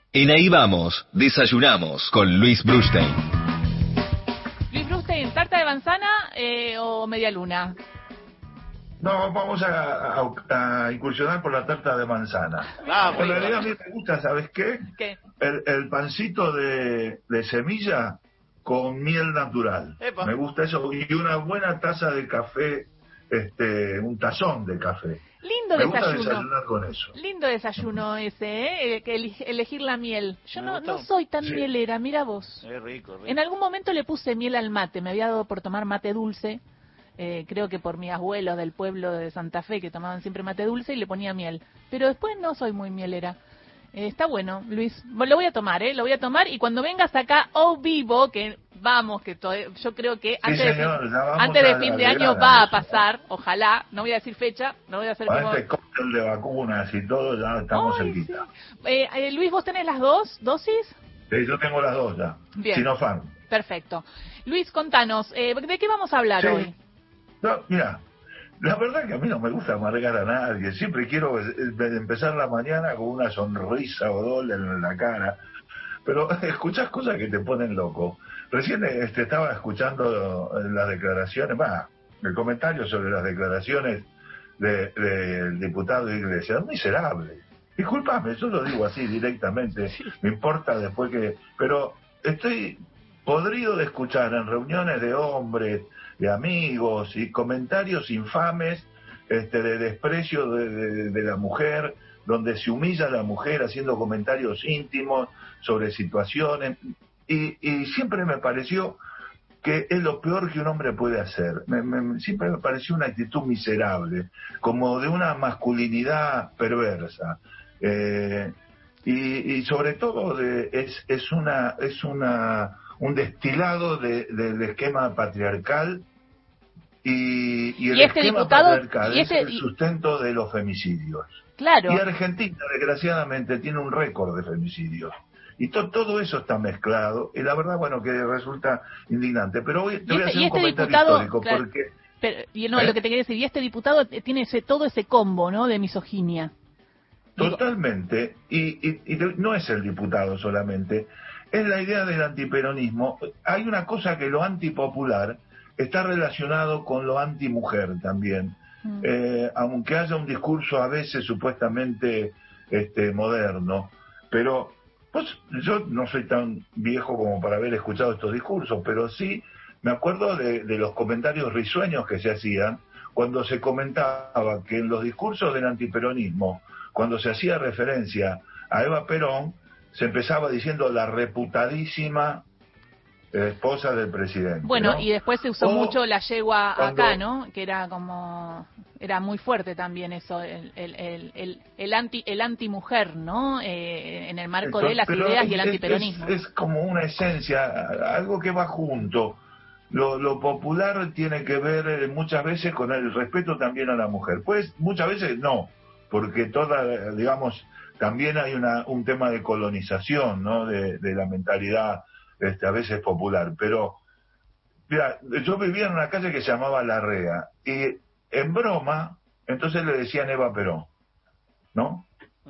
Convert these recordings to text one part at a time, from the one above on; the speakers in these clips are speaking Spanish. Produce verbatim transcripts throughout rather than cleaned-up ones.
En Ahí Vamos, desayunamos con Luis Brustein. Luis Brustein, ¿tarta de manzana eh, o media luna? No, vamos a, a, a incursionar por la tarta de manzana. Ah, en realidad a mí me gusta, ¿sabes qué? ¿Qué? El, el pancito de, de semilla con miel natural. Epa. Me gusta eso. Y una buena taza de café, este, un tazón de café. Lindo me gusta desayuno. desayunar con eso. Lindo desayuno ese, ¿eh? Que elegir la miel. Yo no, gusta. no soy tan Sí. mielera, mira vos. Es rico, rico. En algún momento le puse miel al mate, me había dado por tomar mate dulce, eh, creo que por mis abuelos del pueblo de Santa Fe que tomaban siempre mate dulce y le ponía miel. Pero después no soy muy mielera. Eh, está bueno, Luis. Lo voy a tomar, ¿eh? Lo voy a tomar y cuando vengas acá o vivo, que vamos, que to- yo creo que Sí, antes, señor, de, ya vamos antes de a- fin a de año llegar a va a eso. pasar, ojalá, no voy a decir fecha, no voy a hacer Con como... este cóctel de vacunas y todo, ya estamos Ay, cerquita. sí. eh, eh, Luis, ¿vos tenés las dos dosis? Sí, yo tengo las dos ya. Bien. Sinopharm. Perfecto. Luis, contanos, eh, ¿de qué vamos a hablar Sí. hoy? No, mira, la verdad que a mí no me gusta amargar a nadie. Siempre quiero eh, empezar la mañana con una sonrisa o dos en la cara. Pero escuchás cosas que te ponen loco. Recién este, estaba escuchando las declaraciones, va, el comentario sobre las declaraciones de- del diputado Iglesias. Miserable. Disculpame, yo lo digo así directamente. Me importa después que... Pero estoy podrido de escuchar en reuniones de hombres, de amigos y comentarios infames este, de desprecio de, de, de la mujer, donde se humilla a la mujer haciendo comentarios íntimos sobre situaciones, y, y siempre me pareció que es lo peor que un hombre puede hacer. Me, me, siempre me pareció una actitud miserable, como de una masculinidad perversa. Eh, y, y sobre todo de, es, es una es una un destilado de, del esquema patriarcal y, y el Y este esquema diputado- patriarcal y este- es el sustento de los femicidios. Claro. Y Argentina, desgraciadamente, tiene un récord de femicidios. Y to- todo eso está mezclado, y la verdad, bueno, que resulta indignante. Pero hoy te Y voy a este- hacer y un este comentario diputado, histórico, claro, porque... Pero, y no, ¿Eh? lo que te quería decir, y este diputado eh, tiene ese, todo ese combo, ¿no?, de misoginia. Digo- Totalmente, y, y, y de- no es el diputado solamente, es la idea del antiperonismo. Hay una cosa que lo antipopular está relacionado con lo antimujer también, Mm. eh, aunque haya un discurso a veces supuestamente este, moderno, pero pues, yo no soy tan viejo como para haber escuchado estos discursos, pero sí me acuerdo de, de los comentarios risueños que se hacían cuando se comentaba que en los discursos del antiperonismo, cuando se hacía referencia a Eva Perón, se empezaba diciendo la reputadísima eh, esposa del presidente. Bueno, ¿no? y después se usó O mucho la yegua cuando- acá, ¿no? Que era como... Era muy fuerte también eso, el, el, el, el, el anti el antimujer, ¿no? Eh, en el marco de las Pero ideas y el es- antiperonismo. Es, es como una esencia, algo que va junto. Lo, lo popular tiene que ver eh, muchas veces con el respeto también a la mujer. Pues muchas veces no, porque toda, digamos, también hay una, un tema de colonización, ¿no? De, de la mentalidad este, a veces popular. Pero, mira, yo vivía en una calle que se llamaba Larrea, y en broma, entonces le decían Eva Perón, ¿no?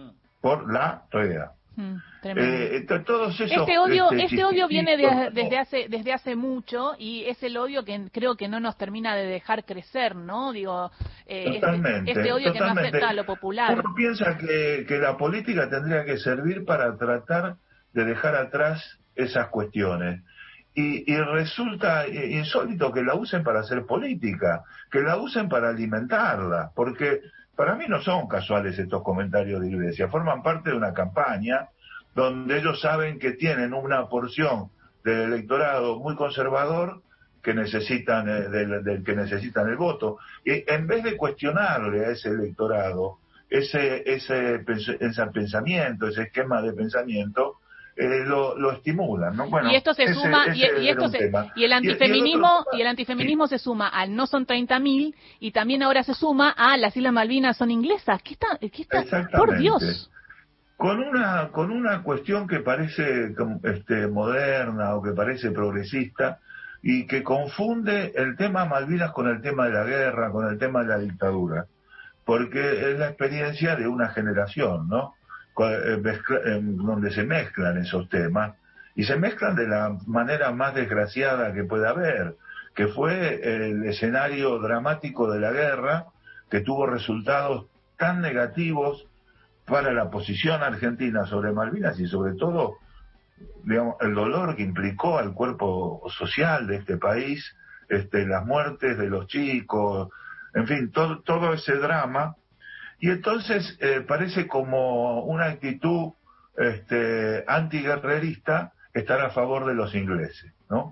Por la Rea. Mm, tremendo. Eh, to- todos esos, Este odio, este, este odio viene de- chiquititos, desde ¿no? hace desde hace mucho y es el odio que creo que no nos termina de dejar crecer, ¿no? Digo, eh, este, Totalmente, este odio que no totalmente. acepta a lo popular. Uno piensa que, que la política tendría que servir para tratar de dejar atrás esas cuestiones. Y, y resulta insólito que la usen para hacer política, que la usen para alimentarla, porque para mí no son casuales estos comentarios de Iglesia, forman parte de una campaña donde ellos saben que tienen una porción del electorado muy conservador que necesitan eh, del, del que necesitan el voto, y en vez de cuestionarle a ese electorado ese ese, pens- ese pensamiento, ese esquema de pensamiento, eh, lo, lo estimulan, ¿no? Bueno, Y esto se ese- suma y, ese y era esto un se, tema. y el Y- y el antifeminismo otro- y el antifeminismo se suma al no son treinta mil y también ahora se suma a las Islas Malvinas son inglesas. ¿Qué está? ¿Qué está? Exactamente. Por Dios. Con una con una cuestión que parece como, este, moderna o que parece progresista y que confunde el tema Malvinas con el tema de la guerra, con el tema de la dictadura, porque es la experiencia de una generación, ¿no? donde se mezclan esos temas, y se mezclan de la manera más desgraciada que puede haber, que fue el escenario dramático de la guerra, que tuvo resultados tan negativos para la posición argentina sobre Malvinas y sobre todo, digamos, el dolor que implicó al cuerpo social de este país, este, las muertes de los chicos, en fin, todo, todo ese drama. Y entonces eh, parece como una actitud este, antiguerrerista estar a favor de los ingleses, ¿no?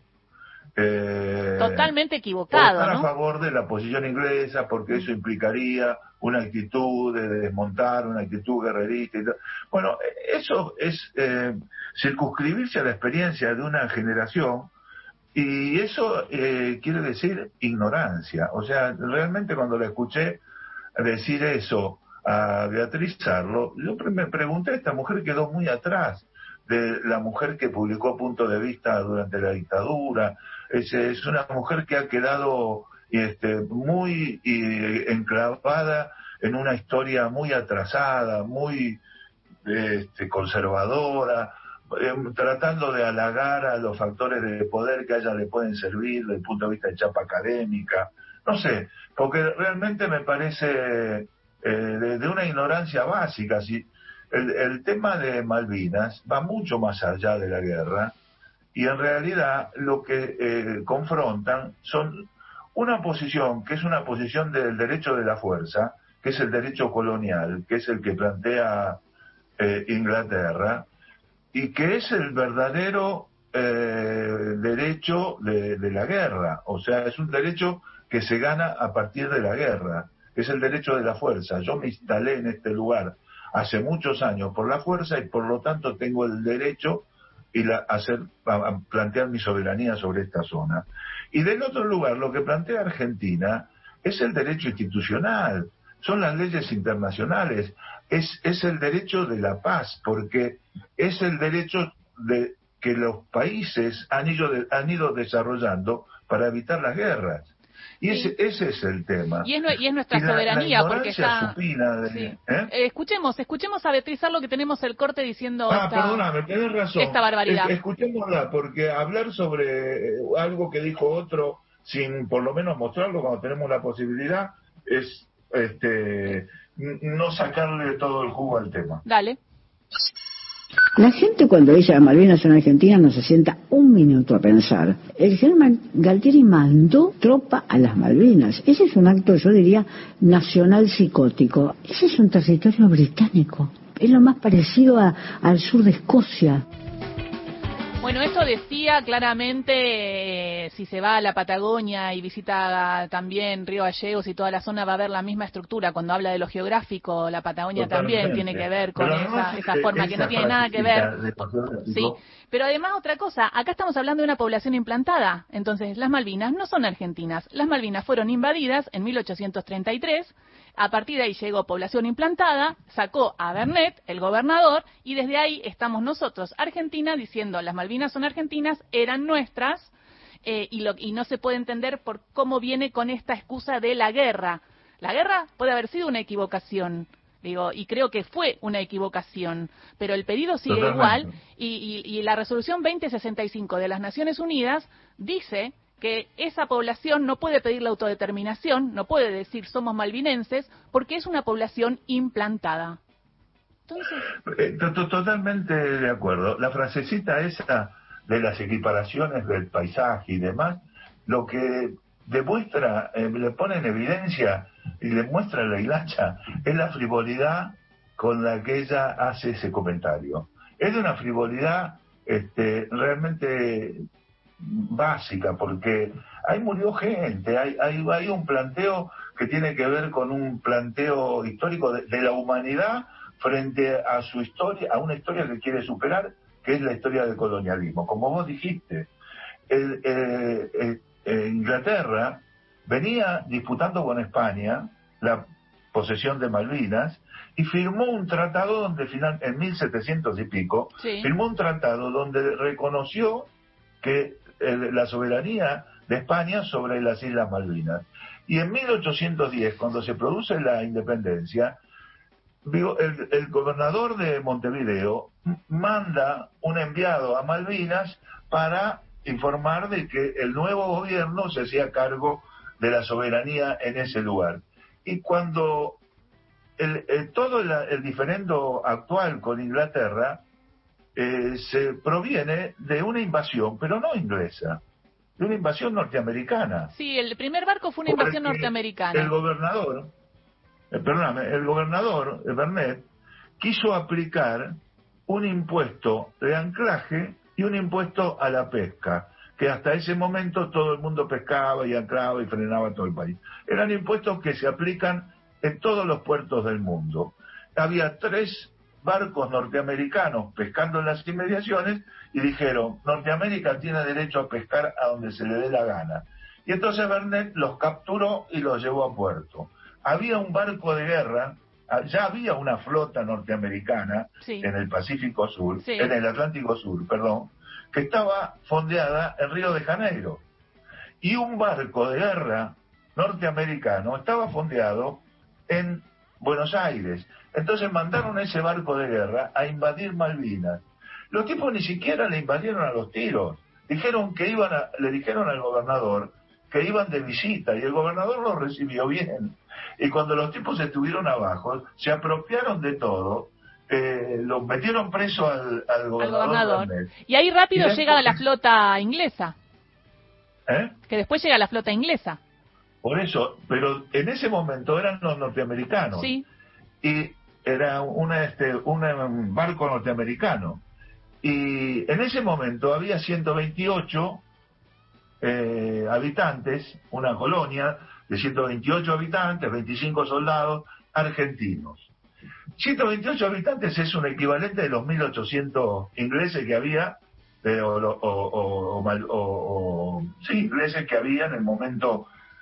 Eh, Totalmente equivocado, estar ¿no? a favor de la posición inglesa porque eso implicaría una actitud de desmontar, una actitud guerrerista y tal. Bueno, eso es eh, circunscribirse a la experiencia de una generación, y eso eh, quiere decir ignorancia. O sea, realmente cuando la escuché decir eso a Beatriz Sarlo, yo me pregunté, esta mujer quedó muy atrás de la mujer que publicó Punto de Vista durante la dictadura. Es, es una mujer que ha quedado este, muy eh, enclavada en una historia muy atrasada, muy este, conservadora, eh, tratando de halagar a los factores de poder que a ella le pueden servir desde el punto de vista de chapa académica. No sé, porque realmente me parece eh, de, de una ignorancia básica. Si el, el tema de Malvinas va mucho más allá de la guerra, y en realidad lo que eh, confrontan son una posición que es una posición del derecho de la fuerza, que es el derecho colonial, que es el que plantea eh, Inglaterra, y que es el verdadero eh, derecho de, de la guerra. O sea, es un derecho que se gana a partir de la guerra, es el derecho de la fuerza. Yo me instalé en este lugar hace muchos años por la fuerza, y por lo tanto tengo el derecho y la, hacer, a, a plantear mi soberanía sobre esta zona. Y del otro lugar, lo que plantea Argentina es el derecho institucional, son las leyes internacionales, es, es el derecho de la paz, porque es el derecho de que los países han ido, de, han ido desarrollando para evitar las guerras. Y ese, sí. ese es el tema. Y es, y es nuestra y la, soberanía, la porque está... De, sí. ¿eh? Eh, escuchemos, escuchemos a Beatriz Sarlo, que tenemos el corte diciendo ah, esta... perdóname, tenés razón. Esta barbaridad. Es, escuchémosla, porque hablar sobre algo que dijo otro, sin por lo menos mostrarlo cuando tenemos la posibilidad, es este no sacarle todo el jugo al tema. Dale. La gente cuando dice a Malvinas son argentinas no se sienta un minuto a pensar. El general Galtieri mandó tropa a las Malvinas. Ese es un acto, yo diría, nacional psicótico. Ese es un territorio británico. Es lo más parecido a, al sur de Escocia. Bueno, esto decía claramente, eh, si se va a la Patagonia y visita también Río Gallegos y toda la zona, va a ver la misma estructura. Cuando habla de lo geográfico, la Patagonia Totalmente. También tiene que ver con esa, no, esa forma esa que no tiene nada que ver. Sí, pero además otra cosa, acá estamos hablando de una población implantada. Entonces, las Malvinas no son argentinas. Las Malvinas fueron invadidas en mil ochocientos treinta y tres. A partir de ahí llegó población implantada, sacó a Bernet, el gobernador, y desde ahí estamos nosotros, Argentina, diciendo las Malvinas son argentinas, eran nuestras, eh, y, lo, y no se puede entender por cómo viene con esta excusa de la guerra. La guerra puede haber sido una equivocación, digo, y creo que fue una equivocación, pero el pedido sigue Totalmente. Igual, y, y, y la resolución veinte sesenta y cinco de las Naciones Unidas dice que esa población no puede pedir la autodeterminación, no puede decir somos malvinenses, porque es una población implantada. Entonces... Eh, totalmente de acuerdo. La frasecita esa de las equiparaciones del paisaje y demás, lo que demuestra, eh, le pone en evidencia y le muestra la hilacha, es la frivolidad con la que ella hace ese comentario. Es de una frivolidad este, realmente básica, porque ahí murió gente, hay, hay, hay un planteo que tiene que ver con un planteo histórico de, de la humanidad frente a su historia, a una historia que quiere superar, que es la historia del colonialismo. Como vos dijiste, el, eh, eh, eh, Inglaterra venía disputando con España la posesión de Malvinas y firmó un tratado donde final, en mil setecientos y pico, sí. firmó un tratado donde reconoció que eh, la soberanía de España sobre las Islas Malvinas. Y en mil ochocientos diez, cuando se produce la independencia, digo, el, el gobernador de Montevideo manda un enviado a Malvinas para informar de que el nuevo gobierno se hacía cargo de la soberanía en ese lugar. Y cuando el, el, todo el, el diferendo actual con Inglaterra eh, se proviene de una invasión, pero no inglesa, de una invasión norteamericana. Sí, el primer barco fue una invasión norteamericana. El gobernador, eh, perdóname, el gobernador eh, Bernet quiso aplicar un impuesto de anclaje y un impuesto a la pesca, que hasta ese momento todo el mundo pescaba y anclaba y frenaba todo el país. Eran impuestos que se aplican en todos los puertos del mundo. Había tres barcos norteamericanos pescando en las inmediaciones y dijeron, Norteamérica tiene derecho a pescar a donde se le dé la gana. Y entonces Bernet los capturó y los llevó a puerto. Había un barco de guerra, ya había una flota norteamericana sí. en el Pacífico Sur, sí. en el Atlántico Sur, perdón, que estaba fondeada en Río de Janeiro. Y un barco de guerra norteamericano estaba fondeado en Buenos Aires. Entonces mandaron ese barco de guerra a invadir Malvinas. Los tipos ni siquiera le invadieron a los tiros. Dijeron que iban a, le dijeron al gobernador que iban de visita y el gobernador los recibió bien. Y cuando los tipos estuvieron abajo, se apropiaron de todo. Eh, los metieron preso al, al gobernador. Al gobernador. Y ahí rápido y después, llega la flota inglesa. ¿Eh? Que después llega la flota inglesa. Por eso, pero en ese momento eran los norteamericanos. Sí. Y era una, este, un barco norteamericano. Y en ese momento había ciento veintiocho eh, habitantes, una colonia de ciento veintiocho habitantes, veinticinco soldados argentinos. ciento veintiocho habitantes es un equivalente de los mil ochocientos ingleses que había, eh, o, o, o, o, o sí, ingleses que había en el momento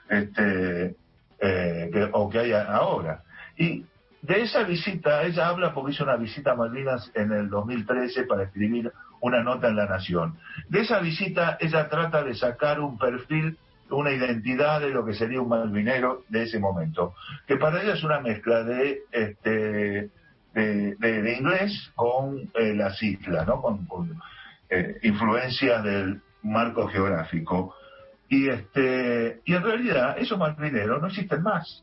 este eh, que, o que hay ahora. Y de esa visita, ella habla porque hizo una visita a Malvinas en el dos mil trece para escribir una nota en La Nación. De esa visita ella trata de sacar un perfil, una identidad de lo que sería un malvinero de ese momento, que para ella es una mezcla de este de, de, de inglés con eh, las islas, ¿no? Con, con eh, influencias del marco geográfico. Y este y en realidad esos malvineros no existen más,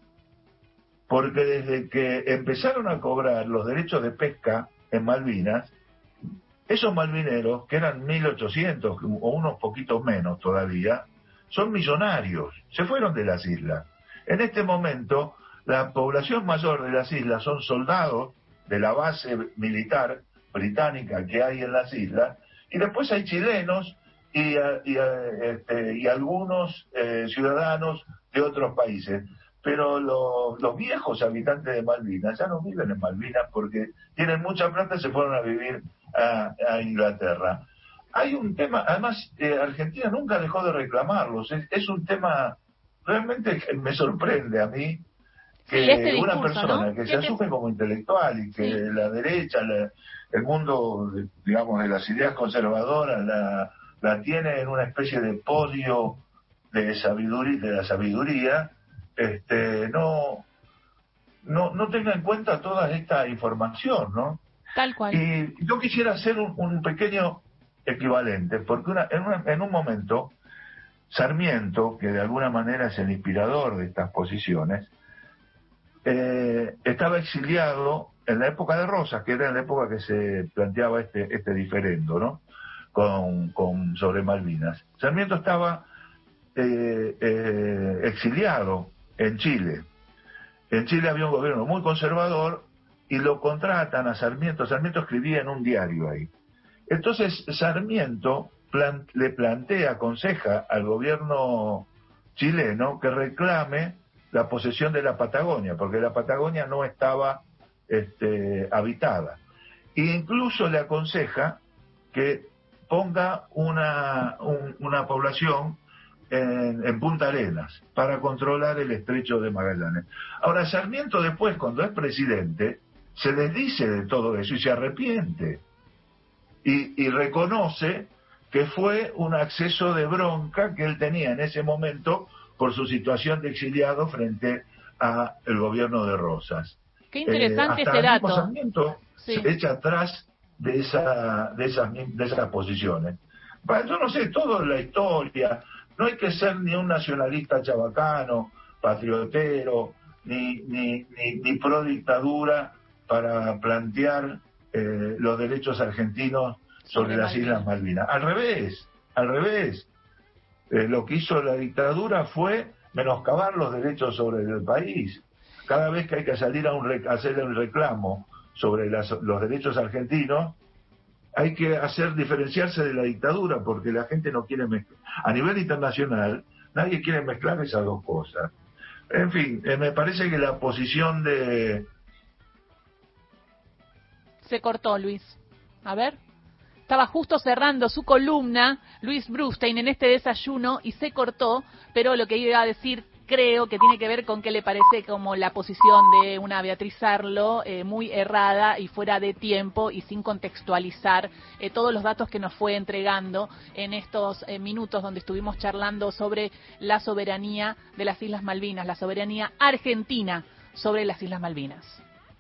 porque desde que empezaron a cobrar los derechos de pesca en Malvinas, esos malvineros, que eran mil ochocientos o unos poquitos menos todavía, son millonarios, se fueron de las islas. En este momento, la población mayor de las islas son soldados de la base militar británica que hay en las islas, y después hay chilenos y, y, este, y algunos eh, ciudadanos de otros países. Pero los, los viejos habitantes de Malvinas ya no viven en Malvinas porque tienen mucha plata y se fueron a vivir a, a Inglaterra. Hay un tema, además eh, Argentina nunca dejó de reclamarlos, es, es un tema realmente que me sorprende a mí que sí, este discurso, una persona ¿no? que se asume como intelectual y que sí. la derecha, la, el mundo, digamos, de las ideas conservadoras la, la tiene en una especie de podio de sabiduría, de la sabiduría, este no no no tenga en cuenta toda esta información, ¿no? Tal cual. Y yo quisiera hacer un, un pequeño equivalente, porque una, en, una, en un momento Sarmiento, que de alguna manera es el inspirador de estas posiciones, eh, estaba exiliado en la época de Rosas, que era en la época que se planteaba este este diferendo, ¿no? Con, con sobre Malvinas. Sarmiento estaba eh, eh, exiliado en Chile. En Chile había un gobierno muy conservador y lo contratan a Sarmiento. Sarmiento escribía en un diario ahí. Entonces Sarmiento plan, le plantea, aconseja al gobierno chileno que reclame la posesión de la Patagonia, porque la Patagonia no estaba este, habitada. E incluso le aconseja que ponga una, un, una población En, en Punta Arenas para controlar el estrecho de Magallanes. Ahora, Sarmiento después, cuando es presidente, se desdice de todo eso y se arrepiente y, y reconoce que fue un acceso de bronca que él tenía en ese momento por su situación de exiliado frente a el gobierno de Rosas. Qué interesante eh, ese hasta el mismo dato. Sarmiento Sí. se echa atrás de, esa, de, esas, de esas posiciones. Bueno, yo no sé, todo en la historia, no hay que ser ni un nacionalista chabacano, patriotero, ni, ni, ni, ni pro dictadura para plantear eh, los derechos argentinos sobre, sobre las Malvinas. Islas Malvinas. Al revés, al revés. Eh, lo que hizo la dictadura fue menoscabar los derechos sobre el país. Cada vez que hay que salir a, un rec- a hacer un reclamo sobre las, los derechos argentinos, hay que hacer diferenciarse de la dictadura, porque la gente no quiere mezclar. A nivel internacional, nadie quiere mezclar esas dos cosas. En fin, eh, me parece que la posición de... Se cortó, Luis. A ver. Estaba justo cerrando su columna, Luis Brustein, en este desayuno, y se cortó, pero lo que iba a decir creo que tiene que ver con que le parece como la posición de una Beatriz Arlo eh, muy errada y fuera de tiempo y sin contextualizar eh, todos los datos que nos fue entregando en estos eh, minutos donde estuvimos charlando sobre la soberanía de las Islas Malvinas, la soberanía argentina sobre las Islas Malvinas.